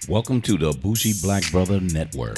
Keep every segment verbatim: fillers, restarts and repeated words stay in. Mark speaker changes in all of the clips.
Speaker 1: Welcome to the Bougie Black Brother Network.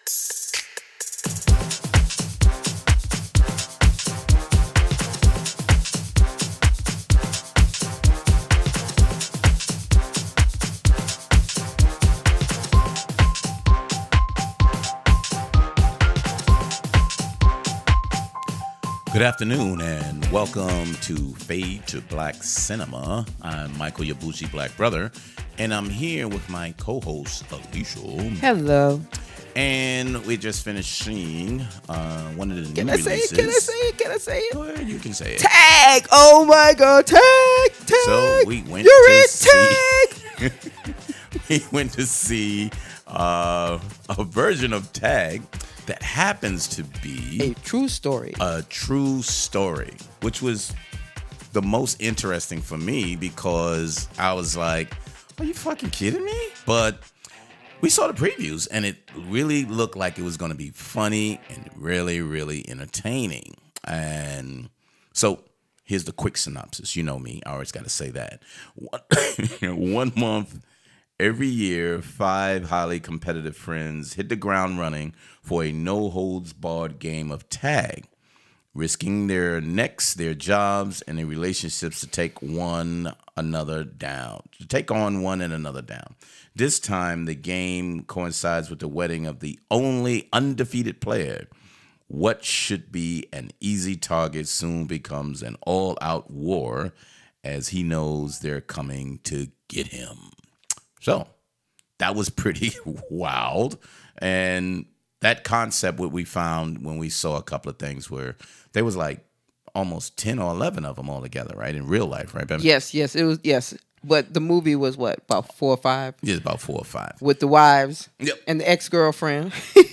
Speaker 1: Good afternoon and welcome to Fade to Black Cinema. I'm Michael, your Bougie Black Brother, and I'm here with my co-host, Alicia.
Speaker 2: Hello.
Speaker 1: And we just finished seeing uh, one of the
Speaker 2: Can
Speaker 1: new
Speaker 2: I say
Speaker 1: releases.
Speaker 2: it? Can I say it? Can I say it?
Speaker 1: Go ahead, you can say it.
Speaker 2: Tag! Oh my God! Tag! Tag!
Speaker 1: So we went
Speaker 2: You're
Speaker 1: to
Speaker 2: it,
Speaker 1: see.
Speaker 2: Tag!
Speaker 1: We went to see uh, a version of Tag that happens to be
Speaker 2: A true story.
Speaker 1: a true story, which was the most interesting for me because I was like, are you fucking kidding me? But we saw the previews and it really looked like it was going to be funny and really, really entertaining. And so here's the quick synopsis. You know me. I always got to say that. One, one month every year, five highly competitive friends hit the ground running for a no-holds-barred game of tag, risking their necks, their jobs, and their relationships to take one another down, to take on one and another down. This time, the game coincides with the wedding of the only undefeated player. What should be an easy target soon becomes an all-out war as he knows they're coming to get him. So that was pretty wild. And that concept, what we found when we saw a couple of things where there was like almost ten or eleven of them all together, right? In real life, right, Bevan?
Speaker 2: Yes, yes, it was, yes. But the movie was what, about four or five?
Speaker 1: It's about four or five.
Speaker 2: With the wives
Speaker 1: Yep.
Speaker 2: and the ex-girlfriend.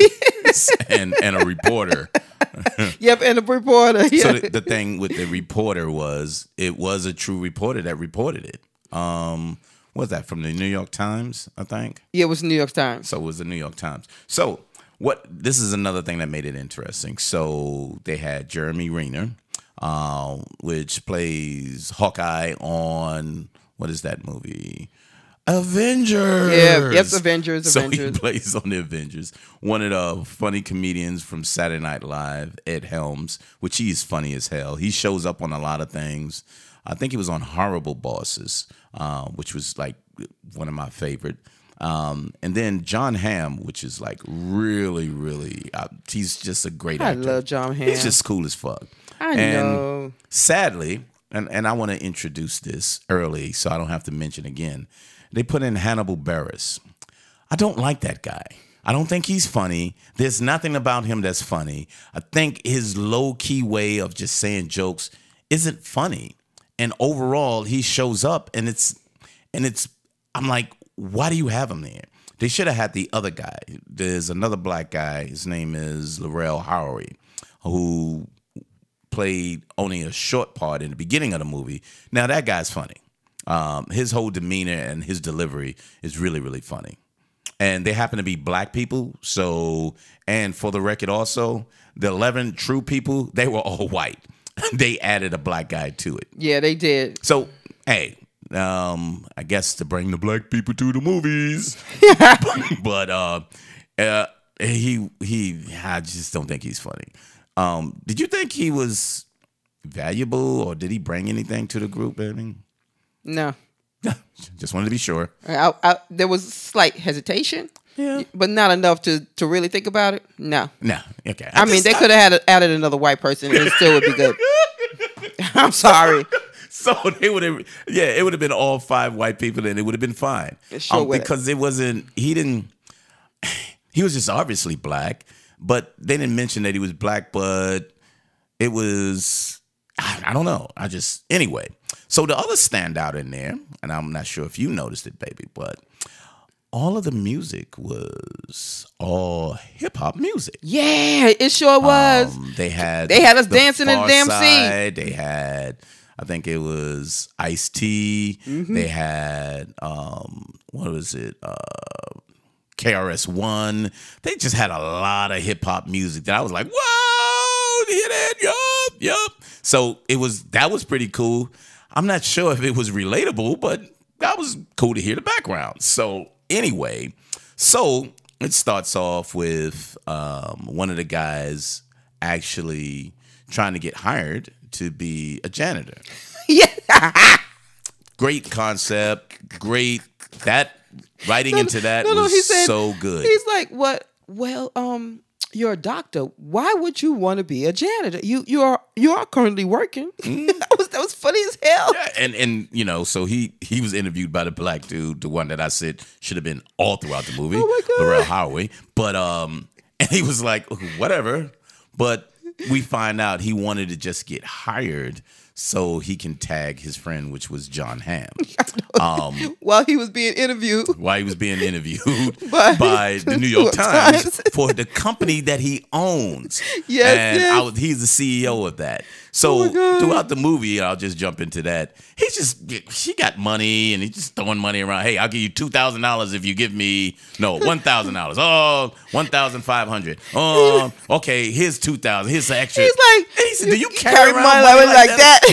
Speaker 1: and and a reporter.
Speaker 2: Yep, and the reporter. Yeah.
Speaker 1: So the, the thing with the reporter was it was a true reporter that reported it. Um, what was that, from the New York Times, I think?
Speaker 2: Yeah, it was New York Times.
Speaker 1: So it was the New York Times. So what? This is another thing that made it interesting. So they had Jeremy Renner, uh, which plays Hawkeye on, what is that movie? Avengers.
Speaker 2: Yeah, yep, Avengers,
Speaker 1: So
Speaker 2: Avengers.
Speaker 1: he plays on the Avengers. One of the funny comedians from Saturday Night Live, Ed Helms, which he is funny as hell. He shows up on a lot of things. I think he was on Horrible Bosses, uh, which was like one of my favorite. Um, and then John Hamm, which is like really, really, uh, he's just a great
Speaker 2: I
Speaker 1: actor.
Speaker 2: love John Hamm.
Speaker 1: He's just cool as fuck.
Speaker 2: I
Speaker 1: and
Speaker 2: know.
Speaker 1: Sadly, and, and I want to introduce this early so I don't have to mention again. They put in Hannibal Buress. I don't like that guy. I don't think he's funny. There's nothing about him that's funny. I think his low-key way of just saying jokes isn't funny. And overall, he shows up and it's, and it's, I'm like, why do you have him there? They should have had the other guy. There's another black guy. His name is Laurel Howery, who played only a short part in the beginning of the movie. Now, that guy's funny. Um, his whole demeanor and his delivery is really, really funny. And they happen to be black people. So, and for the record also, the eleven true people, they were all white. They added a black guy to it.
Speaker 2: Yeah, they did.
Speaker 1: So, hey, um, I guess to bring the black people to the movies. But uh, uh, he, he, I just don't think he's funny. Um, did you think he was valuable or did he bring anything to the group, baby?
Speaker 2: No.
Speaker 1: Just wanted to be sure.
Speaker 2: I, I, there was slight hesitation,
Speaker 1: Yeah.
Speaker 2: but not enough to, to really think about it. No.
Speaker 1: No. Okay.
Speaker 2: I, mean,
Speaker 1: just-
Speaker 2: they could have had added another white person and it still would be good. I'm sorry.
Speaker 1: So they would have, yeah, it would have been all five white people, and it would have been fine.
Speaker 2: It sure
Speaker 1: Um,
Speaker 2: would.
Speaker 1: because it wasn't. He didn't. He was just obviously black, but they didn't mention that he was black. But it was. I, I don't know. I just anyway. So the other standout in there, and I'm not sure if you noticed it, baby, but all of the music was all hip hop music.
Speaker 2: Yeah, it sure was.
Speaker 1: Um, they had
Speaker 2: They had us
Speaker 1: the
Speaker 2: dancing in the
Speaker 1: Far
Speaker 2: damn
Speaker 1: Side. They had, I think it was Ice-T.
Speaker 2: Mm-hmm.
Speaker 1: They had, um, what was it? Uh, K R S One. They just had a lot of hip hop music that I was like, whoa, you hear that? Yup, yup. So it was that was pretty cool. I'm not sure if it was relatable, but that was cool to hear the background. So anyway, so it starts off with um, one of the guys actually trying to get hired to be a janitor.
Speaker 2: Yeah.
Speaker 1: Great concept. Great. That writing
Speaker 2: No,
Speaker 1: into that
Speaker 2: no, no,
Speaker 1: was
Speaker 2: he said-
Speaker 1: so good.
Speaker 2: He's like, what? Well, um, you're a doctor. Why would you want to be a janitor? You you are you are currently working. that was that was funny as hell.
Speaker 1: Yeah, and and you know, so he he was interviewed by the black dude, the one that I said should have been all throughout the movie,
Speaker 2: Oh my God.
Speaker 1: Laurel Holloway. But um, and he was like, whatever. But we find out he wanted to just get hired so he can tag his friend, which was John Hamm. Um,
Speaker 2: While he was being interviewed.
Speaker 1: while he was being interviewed
Speaker 2: By-
Speaker 1: by the New York Times for the company that he owns.
Speaker 2: Yes,
Speaker 1: and
Speaker 2: yes.
Speaker 1: I was, he's the C E O of that. So
Speaker 2: Oh my God.
Speaker 1: throughout the movie, I'll just jump into that. He's just he got money and he's just throwing money around. Hey, I'll give you two thousand dollars if you give me no one thousand dollars. Oh, one thousand five hundred. Oh, okay. Here's two thousand. Here's the extra.
Speaker 2: He's like,
Speaker 1: And he said, "Do you carry, around money
Speaker 2: money
Speaker 1: like,
Speaker 2: like
Speaker 1: that?"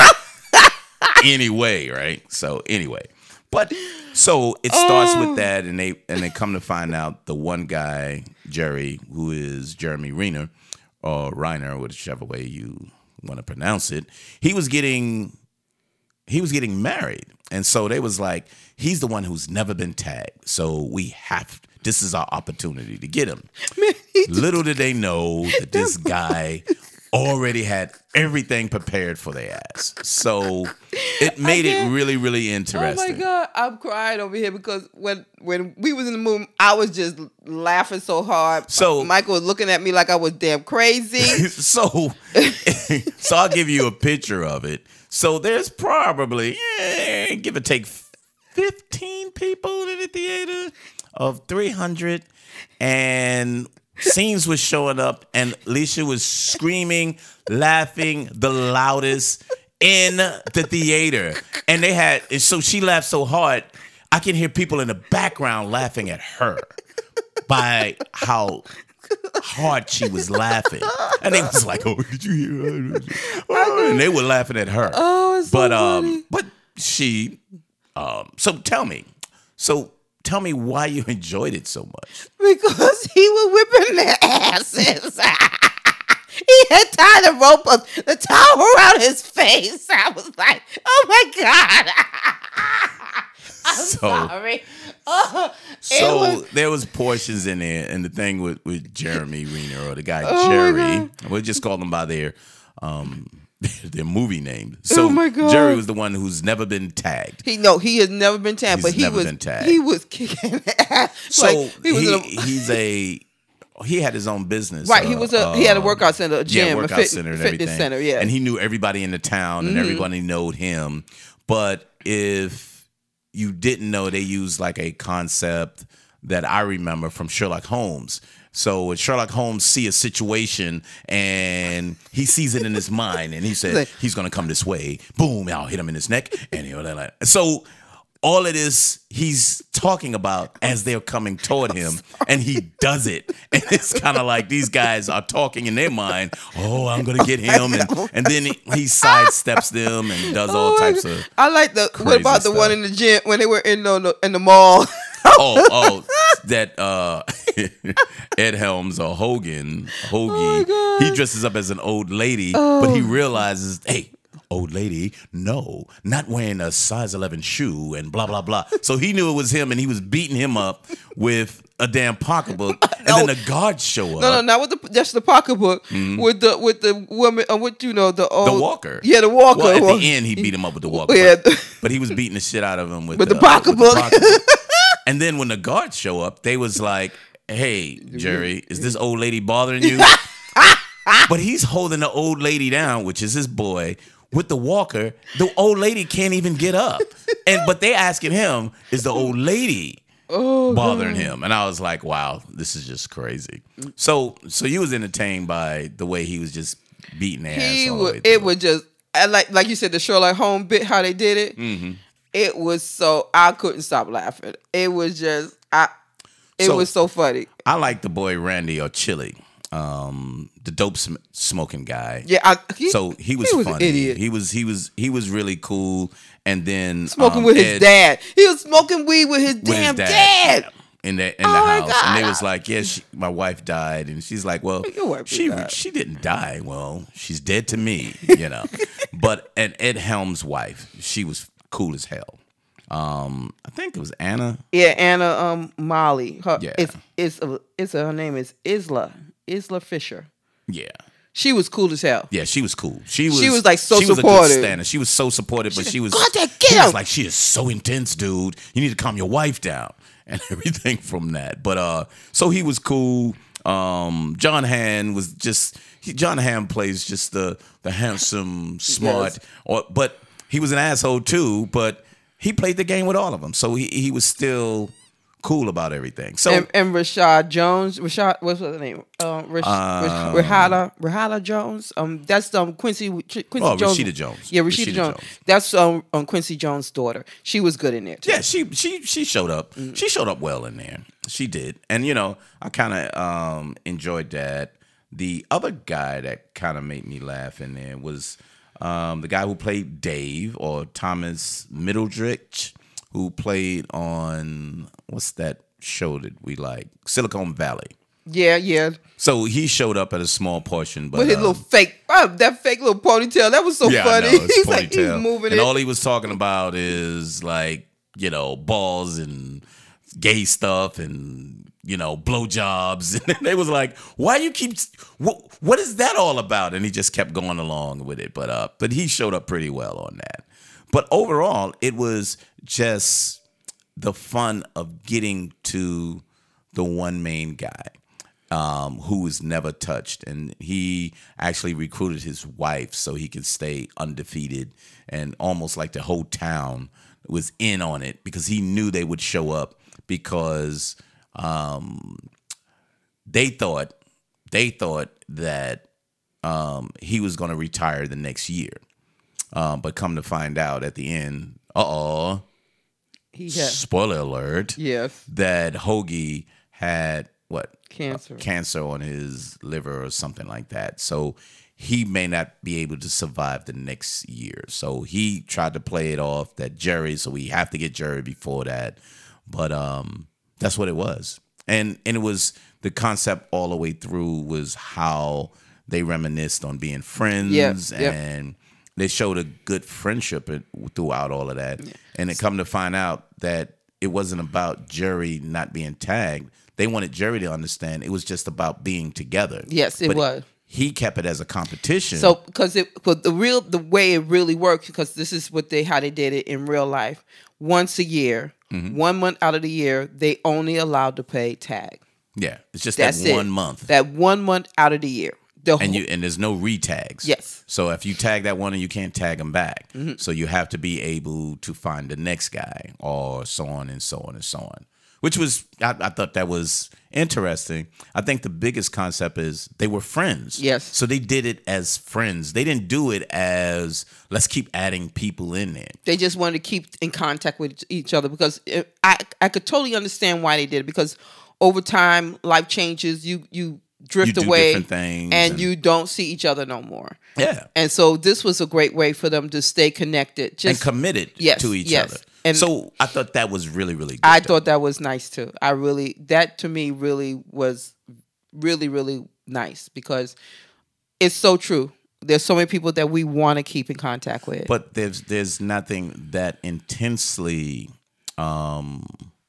Speaker 2: that?
Speaker 1: Anyway, right? So anyway, but so it starts
Speaker 2: Oh.
Speaker 1: with that, and they and they come to find out the one guy, Jerry, who is Jeremy Renner or Reiner, whichever way you want to pronounce it, he was getting he was getting married, and so they was like, he's the one who's never been tagged, so we have this is our opportunity to get him.
Speaker 2: Man, he just-
Speaker 1: Little did they know that this guy already had everything prepared for their ass. So it made it
Speaker 2: can't-
Speaker 1: really, really
Speaker 2: Oh
Speaker 1: interesting.
Speaker 2: my God, I'm crying over here because when when we was in the movie, I was just laughing so hard.
Speaker 1: So-
Speaker 2: Michael was looking at me like I was damn crazy.
Speaker 1: so, so I'll give you a picture of it. So there's probably, eh, give or take, fifteen people in the theater of three hundred, and scenes was showing up, and Alicia was screaming, laughing the loudest in the theater. And they had, and so she laughed so hard, I can hear people in the background laughing at her by how hard she was laughing. And they was like, oh, did you hear her? Oh, and they were laughing at her.
Speaker 2: Oh, it's so
Speaker 1: but
Speaker 2: funny.
Speaker 1: um, but she, um, so tell me, so tell me why you enjoyed it so much.
Speaker 2: Because he was whipping their asses. He had tied a rope of the towel around his face. I was like, oh my God. I'm
Speaker 1: So-
Speaker 2: sorry. Oh, it
Speaker 1: So
Speaker 2: was-
Speaker 1: there was portions in there, and the thing with, with Jeremy Renner or the guy
Speaker 2: Oh, my
Speaker 1: Jerry,
Speaker 2: God.
Speaker 1: we'll just call them by their um their movie name. So
Speaker 2: Oh, my God.
Speaker 1: Jerry was the one who's never been tagged.
Speaker 2: He no, he has never been tagged,
Speaker 1: He's
Speaker 2: but he
Speaker 1: never
Speaker 2: was
Speaker 1: been tagged.
Speaker 2: he was kicking ass.
Speaker 1: So
Speaker 2: Like, he was
Speaker 1: he,
Speaker 2: in a,
Speaker 1: he's a he had his own business.
Speaker 2: right. He
Speaker 1: uh,
Speaker 2: was a he had a
Speaker 1: uh,
Speaker 2: workout center, a
Speaker 1: yeah,
Speaker 2: gym, a
Speaker 1: workout
Speaker 2: fit,
Speaker 1: center and
Speaker 2: fitness
Speaker 1: everything.
Speaker 2: center. Yeah,
Speaker 1: And he knew everybody in the town, and
Speaker 2: Mhm.
Speaker 1: everybody knowed him. But if you didn't know, they used like a concept that I remember from Sherlock Holmes. So when Sherlock Holmes see a situation and he sees it in his mind, and he said
Speaker 2: Like-
Speaker 1: he's gonna come this way, boom, I'll hit him in his neck, and he'll like. So all it is he's talking about as they're coming toward him, and he does it. And it's kind of like these guys are talking in their mind, oh, I'm gonna get him, and, and then he, he sidesteps them and does all
Speaker 2: Oh,
Speaker 1: types
Speaker 2: my
Speaker 1: of
Speaker 2: God. I like the. What
Speaker 1: crazy
Speaker 2: about the one
Speaker 1: stuff.
Speaker 2: in the gym when they were in the in the mall?
Speaker 1: oh oh that uh Ed Helms or Hogan
Speaker 2: Oh, my
Speaker 1: Hoagie,
Speaker 2: God.
Speaker 1: he dresses up as an old lady, but he
Speaker 2: Oh.
Speaker 1: realizes, hey, old lady, no, not wearing a size eleven shoe and blah blah blah. So he knew it was him, and he was beating him up with a damn pocketbook, and
Speaker 2: No.
Speaker 1: then the guards show up.
Speaker 2: No, no, not with the just the pocketbook. With the with the woman, uh, with you know the old,
Speaker 1: Mm-hmm. The walker.
Speaker 2: Yeah, the walker.
Speaker 1: Well, at
Speaker 2: Well,
Speaker 1: the end, he beat him up with the walker.
Speaker 2: Yeah.
Speaker 1: But, but he was beating the shit out of him with,
Speaker 2: With the
Speaker 1: uh,
Speaker 2: pocketbook.
Speaker 1: pocketbook. And then when the guards show up, they was like, hey, Jerry, is this old lady bothering you? But he's holding the old lady down, which is his boy, with the walker. The old lady can't even get up. And but they asking him, is the old lady
Speaker 2: Oh,
Speaker 1: bothering him? And I was like, wow, this is just crazy. So so you was entertained by the way he was just beating their
Speaker 2: he
Speaker 1: ass all the
Speaker 2: would.
Speaker 1: way
Speaker 2: It
Speaker 1: through.
Speaker 2: was just I like like you said the Sherlock Holmes bit how they did it.
Speaker 1: Mm-hmm.
Speaker 2: It was so I couldn't stop laughing. It was just I. It
Speaker 1: So-
Speaker 2: was so funny.
Speaker 1: I like the boy Randy or Chili. Um, the dope sm- smoking guy.
Speaker 2: Yeah, I, he,
Speaker 1: so he was,
Speaker 2: he was
Speaker 1: funny.
Speaker 2: an idiot.
Speaker 1: He was he was he was really cool. And then
Speaker 2: Smoking
Speaker 1: um,
Speaker 2: with
Speaker 1: Ed,
Speaker 2: his dad. He was smoking weed with his
Speaker 1: with
Speaker 2: damn
Speaker 1: his
Speaker 2: dad.
Speaker 1: dad. In the in
Speaker 2: Oh
Speaker 1: the
Speaker 2: my
Speaker 1: house, and they
Speaker 2: God.
Speaker 1: was like, "Yeah, she, my wife died," and she's like, "Well,
Speaker 2: Your wife
Speaker 1: she
Speaker 2: died.
Speaker 1: she didn't die. Well, she's dead to me, you know." But and Ed Helms' wife, she was cool as hell. Um, I think it was Anna.
Speaker 2: Yeah, Anna um Molly. Her,
Speaker 1: Yeah.
Speaker 2: it's it's a, it's a, her name is Isla Isla Fisher.
Speaker 1: Yeah,
Speaker 2: She was cool as hell.
Speaker 1: yeah, she was cool. She was
Speaker 2: She was, like, so
Speaker 1: she was
Speaker 2: supportive.
Speaker 1: a good stand-up. She was so supportive, but she was
Speaker 2: "Go out there,
Speaker 1: he
Speaker 2: get
Speaker 1: was
Speaker 2: him."
Speaker 1: like, she is so intense, dude. You need to calm your wife down and everything from that. But uh, so he was cool. Um, John Hamm was just he, John Hamm plays just the the handsome, smart,
Speaker 2: Yes.
Speaker 1: or but he was an asshole too. But he played the game with all of them, so he he was still cool about everything. So
Speaker 2: And, and Rashad Jones, Rashad, what's her name? Um, Rash,
Speaker 1: Um,
Speaker 2: Rash, Rahada, Rahada Jones. Um, that's um Quincy Quincy
Speaker 1: Oh,
Speaker 2: Jones.
Speaker 1: Rashida Jones.
Speaker 2: Yeah, Rashida,
Speaker 1: Rashida
Speaker 2: Jones.
Speaker 1: Jones.
Speaker 2: That's um, um Quincy Jones' daughter. She was good in there too.
Speaker 1: yeah, she she she showed up.
Speaker 2: Mm-hmm.
Speaker 1: She showed up well in there. She did, and you know, I kind of um, enjoyed that. The other guy that kind of made me laugh in there was um, the guy who played Dave, or Thomas Middleditch, who played on what's that show that we like, Silicon Valley.
Speaker 2: Yeah, yeah.
Speaker 1: So he showed up at a small portion, but
Speaker 2: With his
Speaker 1: um,
Speaker 2: little fake, oh, that fake little ponytail. That was so
Speaker 1: yeah,
Speaker 2: funny.
Speaker 1: I know, it's
Speaker 2: he's like, he's
Speaker 1: ponytail.
Speaker 2: moving
Speaker 1: and
Speaker 2: it.
Speaker 1: all he was talking about is like, you know, balls and gay stuff and, you know, blowjobs. And they was like, why you keep, what, what is that all about? And he just kept going along with it. But uh, but he showed up pretty well on that. But overall, it was just the fun of getting to the one main guy. Um, who was never touched, and he actually recruited his wife so he could stay undefeated, and almost like the whole town was in on it because he knew they would show up because um, they thought they thought that um, he was going to retire the next year, um, but come to find out at the end, uh oh,
Speaker 2: He had,
Speaker 1: spoiler alert,
Speaker 2: yes,
Speaker 1: that Hoagie had what?
Speaker 2: cancer.
Speaker 1: cancer on his liver or something like that. So he may not be able to survive the next year. So he tried to play it off that Jerry, so we have to get Jerry before that. But um, that's what it was. And and it was the concept all the way through was how they reminisced on being friends
Speaker 2: Yep, yep.
Speaker 1: and they showed a good friendship throughout all of that. And it come to find out that it wasn't about Jerry not being tagged. They wanted Jerry to understand it was just about being together.
Speaker 2: Yes, it
Speaker 1: But
Speaker 2: was.
Speaker 1: He kept it as a competition.
Speaker 2: So because it, cause the real, the way it really works, because this is what they how they did it in real life. Once a year,
Speaker 1: Mm-hmm.
Speaker 2: one month out of the year, they only allowed to pay tag.
Speaker 1: yeah, it's just
Speaker 2: That's
Speaker 1: that
Speaker 2: it.
Speaker 1: one month.
Speaker 2: That one month out of the year. The
Speaker 1: and
Speaker 2: whole-
Speaker 1: you and there's no retags.
Speaker 2: Yes.
Speaker 1: So if you tag that one and you can't tag them back,
Speaker 2: Mm-hmm.
Speaker 1: so you have to be able to find the next guy, or so on and so on and so on. Which was I, I thought that was interesting. I think the biggest concept is they were friends.
Speaker 2: Yes.
Speaker 1: So they did it as friends. They didn't do it as let's keep adding people in there.
Speaker 2: They just wanted to keep in contact with each other because it, I I could totally understand why they did it, because over time life changes, you you drift
Speaker 1: You do
Speaker 2: away
Speaker 1: different things
Speaker 2: and,
Speaker 1: and-
Speaker 2: you don't see each other no more.
Speaker 1: Yeah.
Speaker 2: And so this was a great way for them to stay connected,
Speaker 1: And
Speaker 2: just
Speaker 1: committed
Speaker 2: Yes,
Speaker 1: to each
Speaker 2: yes.
Speaker 1: other.
Speaker 2: And-
Speaker 1: so I thought that was really, really good.
Speaker 2: I
Speaker 1: though.
Speaker 2: thought that was nice too. I really, that to me really was really, really nice, because it's so true. There's so many people that we want to keep in contact with.
Speaker 1: But there's there's nothing that intensely um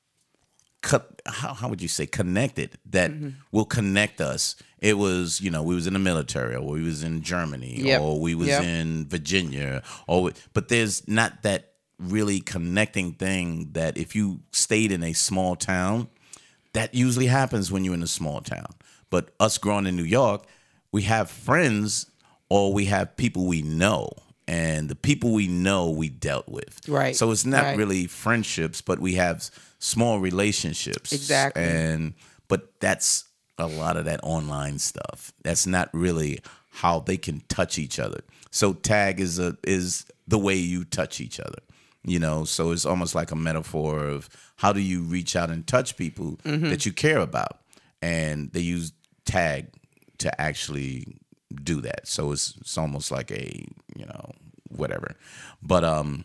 Speaker 1: cut how how would you say connected that
Speaker 2: Mm-hmm.
Speaker 1: will connect us. It was, you know, we was in the military, or we was in Germany,
Speaker 2: Yep.
Speaker 1: or we was
Speaker 2: Yep.
Speaker 1: in Virginia, or but there's not that really connecting thing that if you stayed in a small town, that usually happens when you're in a small town. But us growing in New York, we have friends or we have people we know. And the people we know, we dealt with.
Speaker 2: Right,
Speaker 1: So it's not
Speaker 2: right.
Speaker 1: really friendships, but we have s- small relationships.
Speaker 2: Exactly.
Speaker 1: And but that's a lot of that online stuff. That's not really how they can touch each other. So tag is a is the way you touch each other. You know, so it's almost like a metaphor of how do you reach out and touch people
Speaker 2: Mm-hmm.
Speaker 1: that you care about. And they use tag to actually do that. So it's it's almost like a, you know, whatever. But um,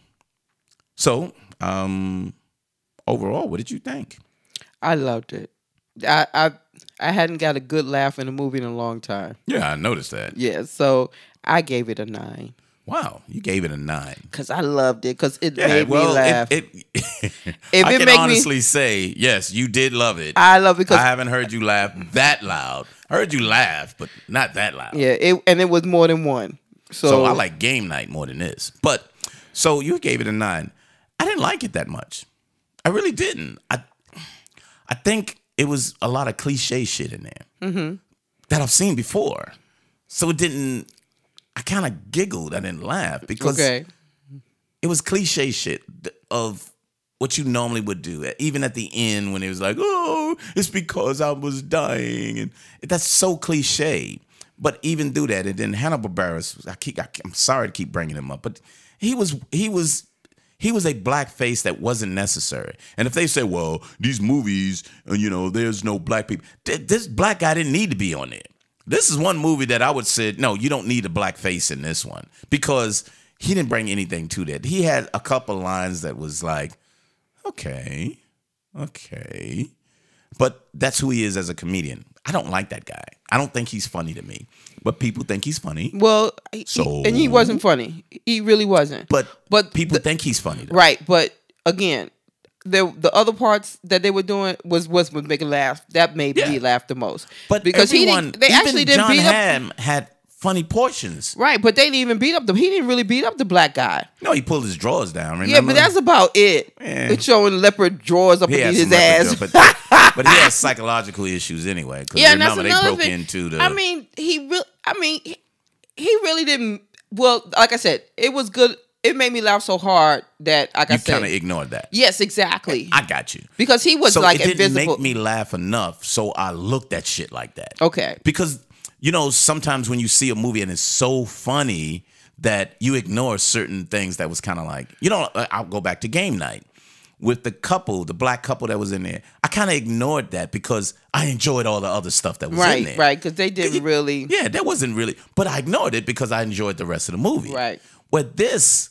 Speaker 1: so um, overall, what did you think?
Speaker 2: I loved it. I I I hadn't got a good laugh in a movie in a long time.
Speaker 1: Yeah, I noticed that.
Speaker 2: Yeah, so I gave it a nine.
Speaker 1: Wow, you gave it a nine.
Speaker 2: Cause I loved it. Cause it
Speaker 1: Yeah,
Speaker 2: made
Speaker 1: well,
Speaker 2: me laugh.
Speaker 1: It, it,
Speaker 2: If
Speaker 1: I
Speaker 2: it
Speaker 1: can
Speaker 2: make me-
Speaker 1: honestly say, yes, you did love it.
Speaker 2: I love it because
Speaker 1: I haven't heard you laugh that loud. I heard you laugh, but not that loud.
Speaker 2: yeah, it and it was more than one. So,
Speaker 1: So I like Game Night more than this. But so you gave it a nine. I didn't like it that much. I really didn't. I I think it was a lot of cliche shit in there
Speaker 2: mm-hmm.
Speaker 1: that I've seen before. So it didn't. I kind of giggled. I didn't laugh because
Speaker 2: okay.
Speaker 1: it was cliche shit of what you normally would do. Even at the end when it was like, oh, it's because I was dying. And that's so cliche. But even through that, and then Hanna-Barbera, I keep, I, I'm sorry to keep bringing him up, but he was, he was, he was a black face that wasn't necessary. And if they say, well, these movies, you know, there's no black people, this black guy didn't need to be on there. This is one movie that I would say, no, you don't need a black face in this one because he didn't bring anything to that. He had a couple lines that was like, okay, okay. But that's who he is as a comedian. I don't like that guy. I don't think he's funny to me. But people think he's funny.
Speaker 2: Well, he,
Speaker 1: So-
Speaker 2: and he wasn't funny. He really wasn't.
Speaker 1: But
Speaker 2: But
Speaker 1: people
Speaker 2: the-
Speaker 1: think he's funny. Though.
Speaker 2: Right, but again, the the other parts that they were doing was was was making laugh. That made
Speaker 1: Yeah.
Speaker 2: me laugh the most.
Speaker 1: But
Speaker 2: because he
Speaker 1: everyone,
Speaker 2: didn't, they
Speaker 1: even
Speaker 2: actually didn't
Speaker 1: John
Speaker 2: beat up.
Speaker 1: Hamm had funny portions.
Speaker 2: Right, but they didn't even beat up the. He didn't really beat up the black guy.
Speaker 1: No, he pulled his drawers down. Remember?
Speaker 2: Yeah, but that's about it.
Speaker 1: Yeah.
Speaker 2: It's showing leopard drawers up
Speaker 1: He had
Speaker 2: underneath
Speaker 1: some
Speaker 2: his
Speaker 1: leopard
Speaker 2: ass.
Speaker 1: jaw, but, but he has psychological issues anyway. Because
Speaker 2: Yeah, and that's
Speaker 1: remember, they
Speaker 2: another
Speaker 1: broke
Speaker 2: thing.
Speaker 1: into the.
Speaker 2: I mean, he really. I mean, he, he really didn't. Well, like I said, it was good. It made me laugh so hard that, like I
Speaker 1: you
Speaker 2: said,
Speaker 1: kind of ignored that.
Speaker 2: yes, exactly.
Speaker 1: I got you.
Speaker 2: Because he was
Speaker 1: so
Speaker 2: like
Speaker 1: it didn't
Speaker 2: invisible.
Speaker 1: make me laugh enough, so I looked at shit like that.
Speaker 2: Okay.
Speaker 1: Because you know, sometimes when you see a movie and it's so funny that you ignore certain things that was kind of like, you know, I'll go back to Game Night with the couple, the black couple that was in there. I kind of ignored that because I enjoyed all the other stuff that was
Speaker 2: Right,
Speaker 1: in there.
Speaker 2: right, because they didn't really.
Speaker 1: Yeah, that wasn't really, but I ignored it because I enjoyed the rest of the movie.
Speaker 2: Right.
Speaker 1: With this,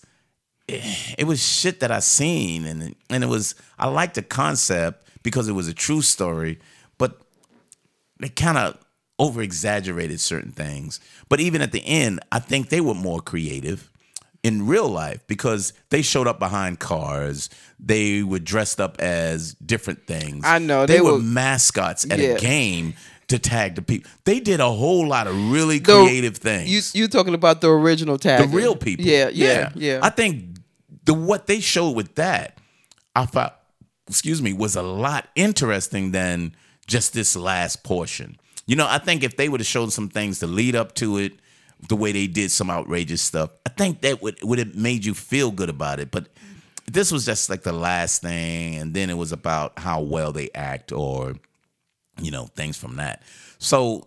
Speaker 1: it was shit that I seen, and and it was, I liked the concept because it was a true story, but they kind of over exaggerated certain things. But even at the end, I think they were more creative in real life because they showed up behind cars. They were dressed up as different things.
Speaker 2: I know,
Speaker 1: they,
Speaker 2: they
Speaker 1: were,
Speaker 2: were-
Speaker 1: mascots at
Speaker 2: Yeah.
Speaker 1: a game to tag the people. They did a whole lot of really
Speaker 2: The-
Speaker 1: creative things.
Speaker 2: You you talking about the original tag?
Speaker 1: the real people.
Speaker 2: Yeah, yeah, yeah.
Speaker 1: I think the what they showed with that, I thought, excuse me, was a lot interesting than just this last portion. You know, I think if they would have shown some things to lead up to it, the way they did some outrageous stuff, I think that would would have made you feel good about it. But this was just like the last thing, and then it was about how well they act, or you know, things from that. So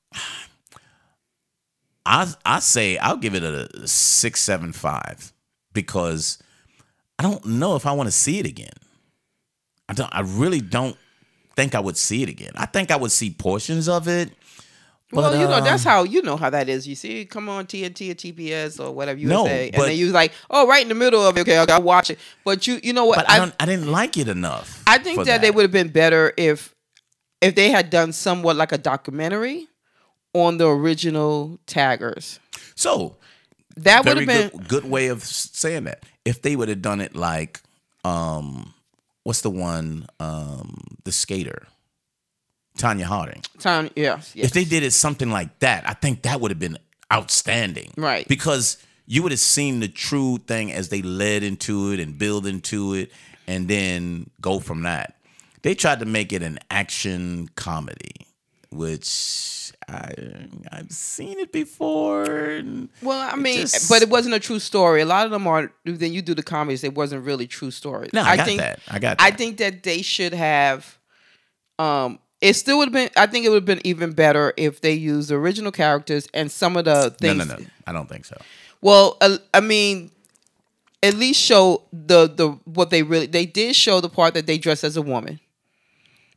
Speaker 1: I I say I'll give it a six, seven, five because I don't know if I want to see it again. I don't. I really don't think I would see it again. I think I would see portions of it.
Speaker 2: Well,
Speaker 1: but,
Speaker 2: you know,
Speaker 1: uh,
Speaker 2: that's how you know how that is. You see, it come on T N T or T B S or whatever you
Speaker 1: No,
Speaker 2: say, and
Speaker 1: but-
Speaker 2: then you was like, oh, right in the middle of it. Okay, okay, I'll watch it. But you, you know what?
Speaker 1: But I, don't. I didn't like it enough.
Speaker 2: I think
Speaker 1: for
Speaker 2: that, they would have been better if if they had done somewhat like a documentary on the original taggers.
Speaker 1: So
Speaker 2: That would
Speaker 1: very
Speaker 2: have been
Speaker 1: good, good way of s- saying that. If they would have done it like, um, what's the one, um, the skater, Tanya Harding.
Speaker 2: time. Yes, yes.
Speaker 1: If they did it something like that, I think that would have been outstanding.
Speaker 2: Right.
Speaker 1: Because you would have seen the true thing as they led into it and build into it and then go from that. They tried to make it an action comedy, which I, I've seen it before. And
Speaker 2: Well, I
Speaker 1: it
Speaker 2: mean,
Speaker 1: just-
Speaker 2: but it wasn't a true story. A lot of them are. Then you do the comedies; it wasn't really true stories.
Speaker 1: No, I got
Speaker 2: think,
Speaker 1: that. I got
Speaker 2: I
Speaker 1: that.
Speaker 2: think that they should have. Um, it still would have been. I think it would have been even better if they used the original characters and some of the
Speaker 1: no,
Speaker 2: things.
Speaker 1: no, no. I don't think so.
Speaker 2: Well, uh, I mean, at least show the the what they really. They did show the part that they dressed as a woman.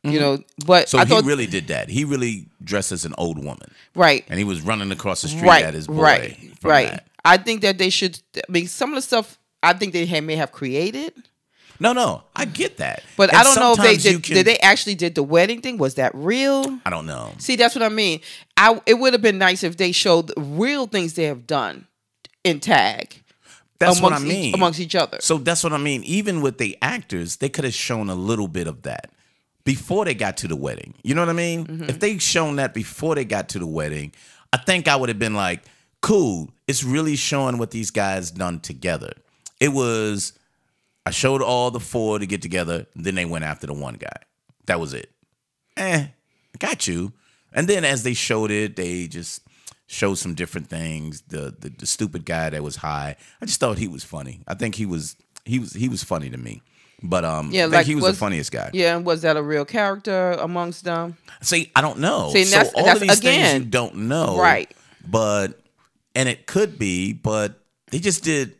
Speaker 2: You know, but
Speaker 1: So
Speaker 2: I
Speaker 1: he
Speaker 2: thought
Speaker 1: really did that. He really dressed as an old woman,
Speaker 2: right,
Speaker 1: and he was running across the street
Speaker 2: right,
Speaker 1: at his boy.
Speaker 2: right,
Speaker 1: from
Speaker 2: right.
Speaker 1: that.
Speaker 2: I think that they should. I mean, some of the stuff I think they had, may have created,
Speaker 1: No, no, I get that,
Speaker 2: but
Speaker 1: And
Speaker 2: I don't know if they
Speaker 1: sometimes you
Speaker 2: did.
Speaker 1: can-
Speaker 2: Did they actually did the wedding thing? Was that real?
Speaker 1: I don't know.
Speaker 2: See, that's what I mean. I it would have been nice if they showed the real things they have done in tag.
Speaker 1: That's what I
Speaker 2: amongst
Speaker 1: mean.
Speaker 2: Each, amongst each other.
Speaker 1: So that's what I mean. Even with the actors, they could have shown a little bit of that before they got to the wedding. You know what I mean?
Speaker 2: Mm-hmm.
Speaker 1: If they shown that before they got to the wedding, I think I would have been like, cool. It's really showing what these guys done together. It was, I showed all the four to get together, then they went after the one guy. That was it. Eh, got you. And then as they showed it, they just showed some different things. The, the the stupid guy that was high, I just thought he was funny. I think he was he was he was funny to me. But um,
Speaker 2: Yeah,
Speaker 1: I think
Speaker 2: like,
Speaker 1: he was,
Speaker 2: was-
Speaker 1: the funniest guy.
Speaker 2: Yeah, was that a real character amongst them?
Speaker 1: See, I don't know.
Speaker 2: See,
Speaker 1: so
Speaker 2: that's-
Speaker 1: all
Speaker 2: that's-
Speaker 1: of these
Speaker 2: again,
Speaker 1: things you don't know,
Speaker 2: right.
Speaker 1: But and it could be, but they just did.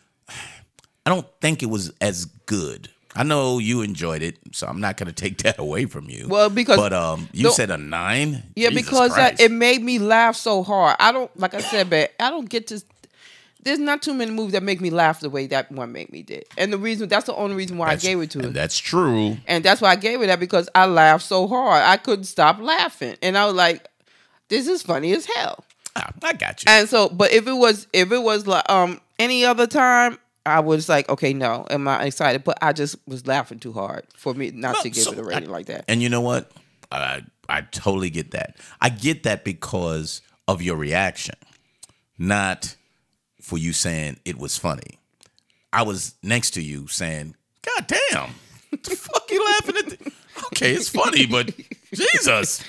Speaker 1: I don't think it was as good. I know you enjoyed it, so I'm not going to take that away from you.
Speaker 2: Well, because
Speaker 1: but um, you
Speaker 2: the-
Speaker 1: said a nine.
Speaker 2: Yeah,
Speaker 1: Jesus
Speaker 2: because that,
Speaker 1: Christ.
Speaker 2: it made me laugh so hard. I don't, like I said, but I don't get to. There's not too many movies that make me laugh the way that one made me did, and the reason that's the only reason why
Speaker 1: That's-
Speaker 2: I gave it to
Speaker 1: and
Speaker 2: it,
Speaker 1: that's true.
Speaker 2: and that's why I gave it that because I laughed so hard I couldn't stop laughing, and I was like, "This is funny as hell."
Speaker 1: Ah, I got you.
Speaker 2: And so, but if it was, if it was like um any other time, I was like, okay, no, am I excited? But I just was laughing too hard for me not
Speaker 1: No,
Speaker 2: to give
Speaker 1: so
Speaker 2: it a rating
Speaker 1: I-
Speaker 2: like that.
Speaker 1: And you know what? I I totally get that. I get that because of your reaction, not for you saying it was funny. I was next to you saying, "God damn, what the fuck you laughing at?" The-? Okay, it's funny, but Jesus,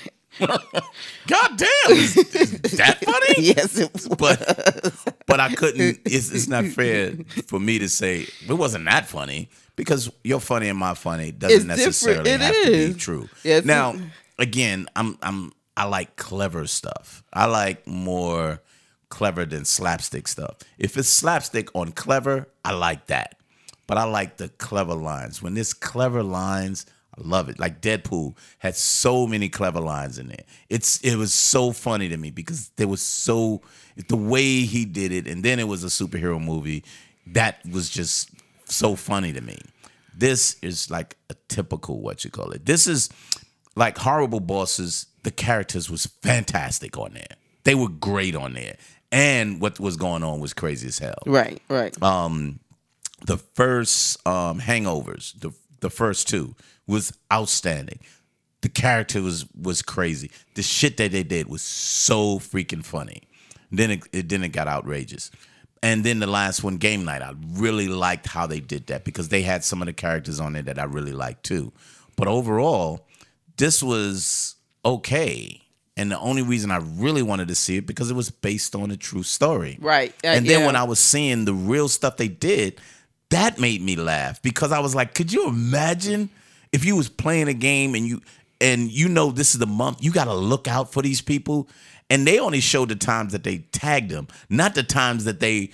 Speaker 1: God damn, is, is that funny?
Speaker 2: Yes, it was.
Speaker 1: But but I couldn't. It's, it's not fair for me to say it wasn't that funny because your funny and my funny doesn't
Speaker 2: It's different.
Speaker 1: necessarily
Speaker 2: It
Speaker 1: have to be
Speaker 2: is.
Speaker 1: true.
Speaker 2: Yeah, it's-
Speaker 1: now, again, I'm I'm I like clever stuff. I like more clever than slapstick stuff. If it's slapstick on clever, I like that. But I like the clever lines. When there's clever lines, I love it. Like Deadpool had so many clever lines in there. It's it was so funny to me because there was so the way he did it, and then it was a superhero movie. That was just so funny to me. This is like a typical what you call it. This is like Horrible Bosses. The characters was fantastic on there. They were great on there, and what was going on was crazy as hell.
Speaker 2: Right, right.
Speaker 1: Um, the first um, Hangovers, the the first two was outstanding. The character was was crazy. The shit that they did was so freaking funny. Then it, it then it got outrageous. And then the last one, Game Night, I really liked how they did that because they had some of the characters on there that I really liked too. But overall, this was okay. And the only reason I really wanted to see it because it was based on a true story.
Speaker 2: Right. Uh,
Speaker 1: And then
Speaker 2: yeah.
Speaker 1: when I was seeing the real stuff they did, that made me laugh because I was like, could you imagine if you was playing a game and you and you know this is the month, you got to look out for these people, and they only showed the times that they tagged them, not the times that they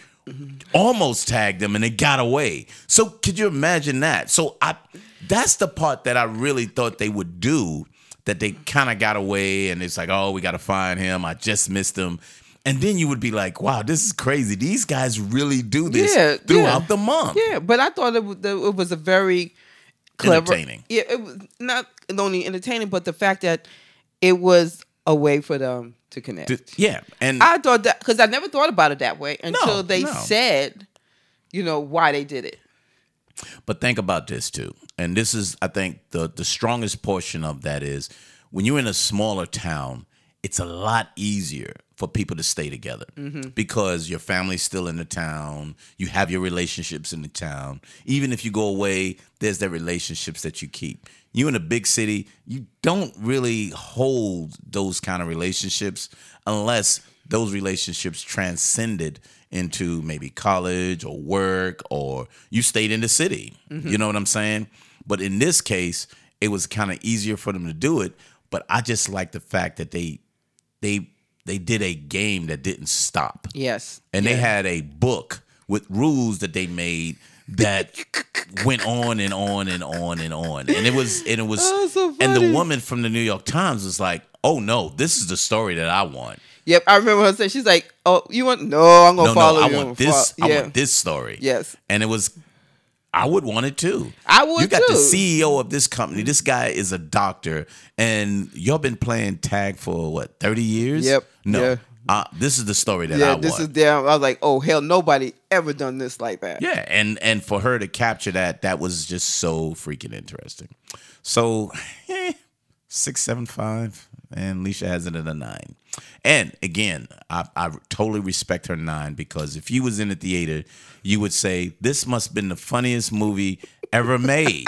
Speaker 1: almost tagged them and they got away. So could you imagine that? So I that's the part that I really thought they would do, that they kind of got away and it's like, oh, we got to find him. I just missed him. And then you would be like, wow, this is crazy. These guys really do this
Speaker 2: Yeah,
Speaker 1: throughout
Speaker 2: yeah.
Speaker 1: the month.
Speaker 2: Yeah, but I thought it was, it was a very clever,
Speaker 1: Entertaining.
Speaker 2: Yeah, it was not only entertaining, but the fact that it was a way for them to connect.
Speaker 1: Th- Yeah. And
Speaker 2: I thought that because I never thought about it that way until
Speaker 1: No,
Speaker 2: they
Speaker 1: no.
Speaker 2: said, you know, why they did it.
Speaker 1: But think about this too. And this is, I think, the the strongest portion of that is when you're in a smaller town, it's a lot easier for people to stay together because your family's still in the town. You have your relationships in the town. Even if you go away, there's the relationships that you keep. You in a big city, you don't really hold those kind of relationships unless those relationships transcended into maybe college or work or you stayed in the city. You know what I'm saying? But in this case, it was kind of easier for them to do it. But I just like the fact that they they they did a game that didn't stop.
Speaker 2: Yes.
Speaker 1: And
Speaker 2: Yeah.
Speaker 1: they had a book with rules that they made that went on and on and on and on. And it was, and it was,
Speaker 2: Oh, so
Speaker 1: and the
Speaker 2: funny.
Speaker 1: woman from the New York Times was like, oh no, this is the story that I want.
Speaker 2: Yep, I remember her saying, she's like, "Oh, you want? No, I'm gonna
Speaker 1: No,
Speaker 2: follow
Speaker 1: no, I
Speaker 2: you.
Speaker 1: want
Speaker 2: I'm
Speaker 1: this,
Speaker 2: follow-"
Speaker 1: I
Speaker 2: Yeah.
Speaker 1: want this story.
Speaker 2: Yes.
Speaker 1: And it was, I would want it too.
Speaker 2: I would
Speaker 1: You got
Speaker 2: too.
Speaker 1: the C E O of this company. This guy is a doctor, and y'all been playing tag for what, thirty years?
Speaker 2: Yep.
Speaker 1: No.
Speaker 2: Yeah.
Speaker 1: Uh, this is the story that
Speaker 2: Yeah,
Speaker 1: I
Speaker 2: this
Speaker 1: want.
Speaker 2: is damn. I was like, oh hell, nobody ever done this like that.
Speaker 1: Yeah, and and for her to capture that, that was just so freaking interesting. So, eh, six, seven, five, and Leisha has it at a nine. And again, I, I totally respect her nine because if you was in the theater, you would say this must have been the funniest movie ever made,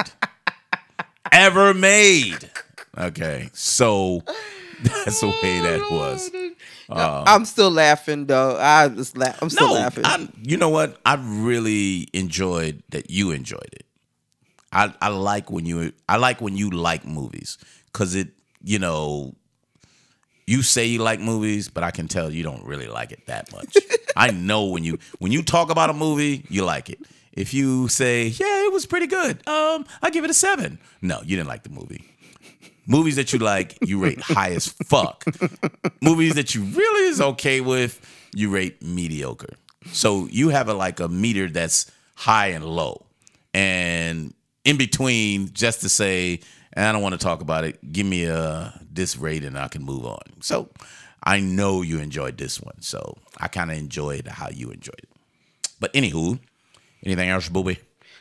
Speaker 1: ever made. Okay, so that's the way that was. Uh,
Speaker 2: I'm still laughing though. I just laugh. I'm still
Speaker 1: no,
Speaker 2: laughing.
Speaker 1: I, you know what? I really enjoyed that you enjoyed it. I, I like when you I like when you like movies because it, you know, you say you like movies, but I can tell you don't really like it that much. I know when you when you talk about a movie, you like it. If you say, yeah, it was pretty good, um, I give it a seven. No, you didn't like the movie. Movies that you like, you rate high as fuck. Movies that you really is okay with, you rate mediocre. So you have a like a meter that's high and low. And in between, just to say, I don't want to talk about it, give me a this rate and I can move on. So I know you enjoyed this one. So I kind of enjoyed how you enjoyed it. But anywho, anything else, Booby?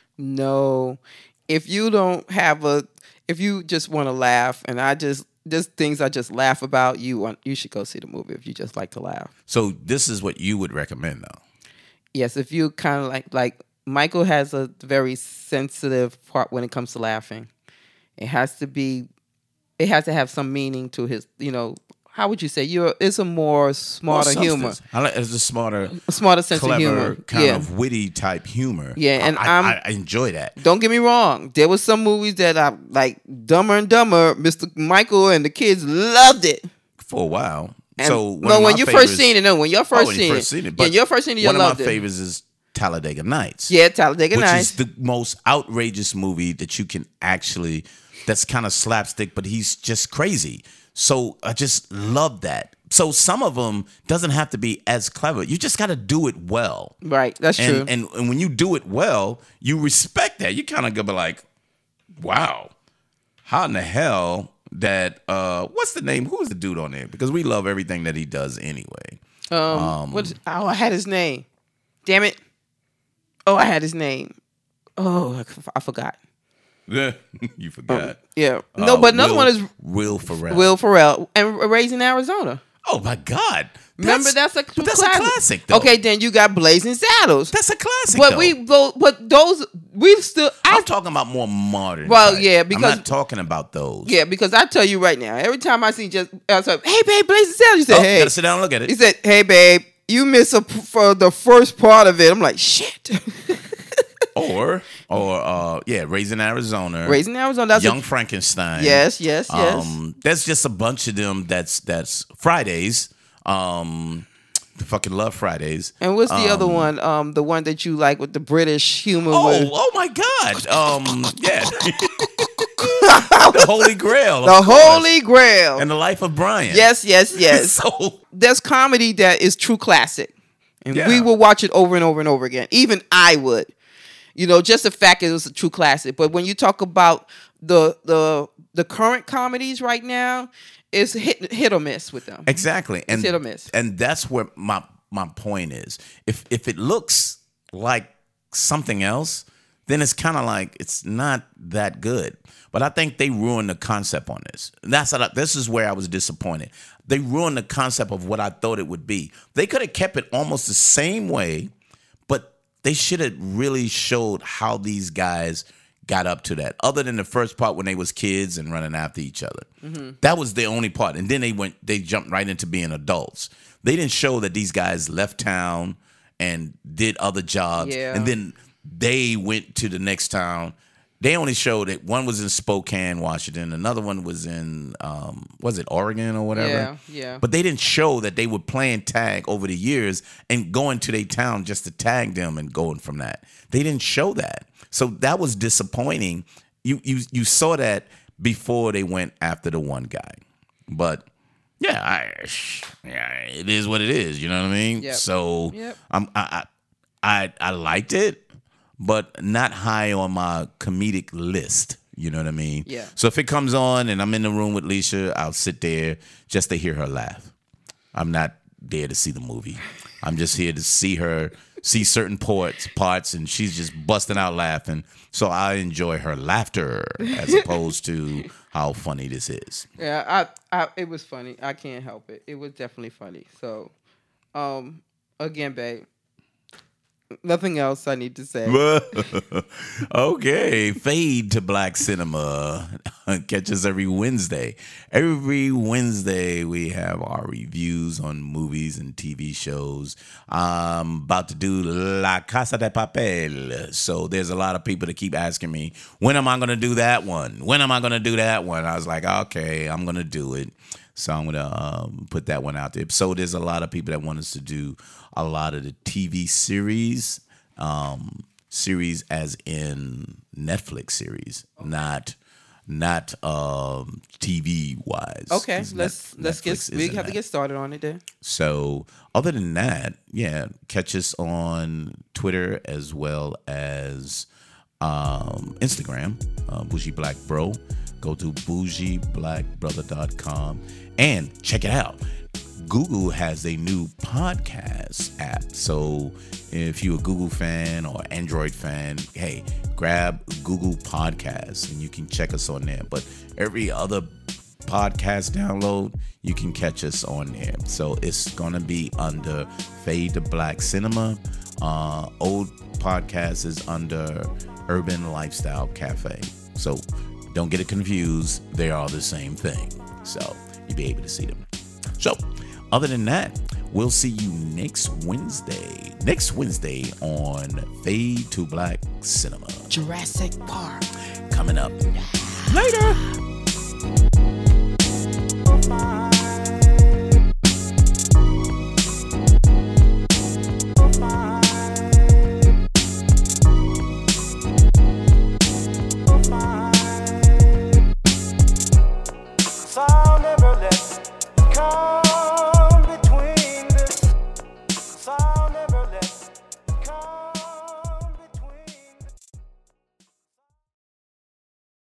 Speaker 2: No, if you don't have a, if you just want to laugh, and I just just things I just laugh about, you want you should go see the movie if you just like to laugh.
Speaker 1: So this is what you would recommend, though.
Speaker 2: Yes, if you kind of like like Michael has a very sensitive part when it comes to laughing. It has to be, it has to have some meaning to his. You know, how would you say? You're it's a more smarter
Speaker 1: More
Speaker 2: humor,
Speaker 1: substance. I like it's a smarter,
Speaker 2: a smarter sense
Speaker 1: clever,
Speaker 2: of humor.
Speaker 1: kind
Speaker 2: Yeah.
Speaker 1: of witty type humor.
Speaker 2: Yeah, and
Speaker 1: I,
Speaker 2: I'm-
Speaker 1: I, I enjoy that.
Speaker 2: Don't get me wrong. There was some movies that I like, Dumber and Dumber. Mister Michael and the kids loved it.
Speaker 1: For a while.
Speaker 2: And
Speaker 1: so one
Speaker 2: no,
Speaker 1: of
Speaker 2: when
Speaker 1: my
Speaker 2: you
Speaker 1: favorites-
Speaker 2: first seen it, no, when you first
Speaker 1: when you
Speaker 2: seen
Speaker 1: first
Speaker 2: it,
Speaker 1: seen it,
Speaker 2: yeah,
Speaker 1: but
Speaker 2: your first seen it, you
Speaker 1: one
Speaker 2: loved
Speaker 1: of my
Speaker 2: it.
Speaker 1: favorites is Talladega Nights.
Speaker 2: Yeah, Talladega
Speaker 1: which
Speaker 2: Nights.
Speaker 1: is the most outrageous movie that you can actually. That's kind of slapstick, but he's just crazy. So I just love that. So some of them doesn't have to be as clever. You just got to do it well.
Speaker 2: Right, that's
Speaker 1: And,
Speaker 2: true.
Speaker 1: and and when you do it well, you respect that. You kind of go be like, wow, how in the hell that uh what's the name? Who's the dude on there? Because we love everything that he does anyway.
Speaker 2: um, what is, oh, I had his name. Damn it. Oh, I had his name. Oh, I f- I forgot.
Speaker 1: You forgot.
Speaker 2: Yeah. No,
Speaker 1: Uh,
Speaker 2: but another
Speaker 1: Will-
Speaker 2: one is
Speaker 1: Will Ferrell.
Speaker 2: Will Ferrell and Raising Arizona.
Speaker 1: Oh my God!
Speaker 2: Remember, that's, a,
Speaker 1: but that's
Speaker 2: classic.
Speaker 1: a classic. Though.
Speaker 2: Okay, then you got Blazing Saddles.
Speaker 1: That's a classic.
Speaker 2: But
Speaker 1: though.
Speaker 2: we, but, but those we still. I
Speaker 1: I'm talking about more modern.
Speaker 2: Well,
Speaker 1: type.
Speaker 2: yeah, because-
Speaker 1: I'm not talking about those.
Speaker 2: Yeah, because I tell you right now, every time I see just, I was like, hey, babe, Blazing Saddles. He said,
Speaker 1: Oh,
Speaker 2: hey.
Speaker 1: gotta sit down and look at
Speaker 2: He
Speaker 1: it.
Speaker 2: said, hey, babe, you miss a, for the first part of it. I'm like, shit.
Speaker 1: Or, or uh, yeah, Raising Arizona,
Speaker 2: Raising Arizona. That's
Speaker 1: Young
Speaker 2: a,
Speaker 1: Frankenstein.
Speaker 2: yes, yes, yes.
Speaker 1: Um, there's just a bunch of them. That's that's Fridays. Um, I fucking love Fridays.
Speaker 2: And what's the other
Speaker 1: um,
Speaker 2: one? Um, the one that you like with the British humor.
Speaker 1: Oh,
Speaker 2: with,
Speaker 1: oh my God. Um, yeah. The Holy Grail. of
Speaker 2: the
Speaker 1: course.
Speaker 2: Holy Grail.
Speaker 1: And the Life of Brian.
Speaker 2: Yes, yes, yes.
Speaker 1: So
Speaker 2: There's comedy that is true classic, and
Speaker 1: Yeah.
Speaker 2: we will watch it over and over and over again. Even I would. You know, just the fact it was a true classic. But when you talk about the the the current comedies right now, it's hit hit or miss with them.
Speaker 1: exactly, and
Speaker 2: hit or miss.
Speaker 1: and that's where my my point is. If if it looks like something else, then it's kind of like it's not that good. But I think they ruined the concept on this. And that's what I, this is where I was disappointed. They ruined the concept of what I thought it would be. They could have kept it almost the same way, but they should have really showed how these guys got up to that. Other than the first part when they was kids and running after each other,
Speaker 2: Mm-hmm.
Speaker 1: that was the only part. And then they went, they jumped right into being adults. They didn't show that these guys left town and did other jobs,
Speaker 2: Yeah.
Speaker 1: and then they went to the next town. they only showed it. One was in Spokane, Washington. Another one was in, um, was it Oregon or whatever?
Speaker 2: Yeah, yeah.
Speaker 1: But they didn't show that they were playing tag over the years and going to their town just to tag them and going from that. They didn't show that. So that was disappointing. You you you saw that before they went after the one guy. But yeah, I, yeah, it is what it is. You know what I mean?
Speaker 2: Yep.
Speaker 1: So
Speaker 2: Yep.
Speaker 1: I'm, I, I I liked it, but not high on my comedic list. You know what I mean?
Speaker 2: Yeah.
Speaker 1: So if it comes on and I'm in the room with Leisha, I'll sit there just to hear her laugh. I'm not there to see the movie. I'm just here to see her see certain parts, parts, and she's just busting out laughing. So I enjoy her laughter as opposed to how funny this is.
Speaker 2: Yeah, I, I, it was funny. I can't help it. It was definitely funny. So, um, again, babe, nothing else I need to say.
Speaker 1: Okay, Fade to Black Cinema. Catch us every Wednesday. Every Wednesday we have our reviews on movies and T V shows. I'm about to do La Casa de Papel. So there's a lot of people that keep asking me, when am I going to do that one? When am I going to do that one? I was like, okay, I'm going to do it. So I'm going to um, put that one out there. So there's a lot of people that want us to do a lot of the T V series, um, series as in Netflix series, not not um, T V wise.
Speaker 2: Okay,
Speaker 1: 'Cause
Speaker 2: let's
Speaker 1: Net-
Speaker 2: let's get
Speaker 1: Netflix
Speaker 2: we
Speaker 1: isn't
Speaker 2: have to
Speaker 1: that.
Speaker 2: get started on it then.
Speaker 1: So other than that, yeah, catch us on Twitter as well as um, Instagram, uh, Bougie Black Bro. Go to bougie black brother dot com and check it out. Google has a new podcast app. So if you're a Google fan or Android fan, hey, grab Google Podcasts and you can check us on there. But every other podcast download, you can catch us on there. So it's going to be under Fade to Black Cinema. Uh, old podcast is under Urban Lifestyle Cafe. So don't get it confused. They are the same thing. So you'll be able to see them. So other than that, we'll see you next Wednesday. Next Wednesday on Fade to Black Cinema.
Speaker 2: Jurassic Park
Speaker 1: Coming up later.